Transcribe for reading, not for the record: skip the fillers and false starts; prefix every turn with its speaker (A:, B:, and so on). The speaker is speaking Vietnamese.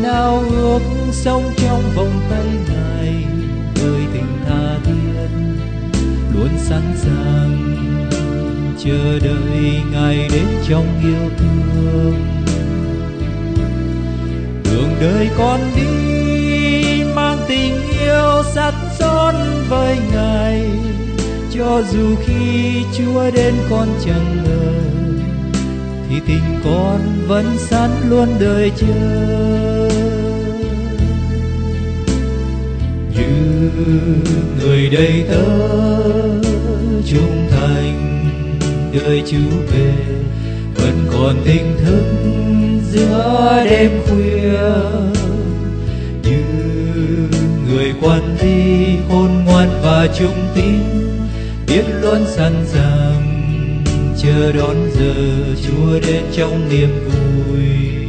A: nào ước sống trong vòng tay Ngài, với tình tha thiết luôn sẵn sàng chờ đợi Ngài đến trong yêu thương. Đường đời con đi mang tình yêu sắt son với Ngài, cho dù khi Chúa đến con chẳng ngờ, thì tình con vẫn sẵn luôn đợi chờ. Như người đầy tớ trung thành đợi Chúa về, vẫn còn tỉnh thức giữa đêm khuya. Như người quan thi khôn ngoan và trung tín, biết luôn sẵn sàng chờ đón giờ Chúa đến trong niềm vui.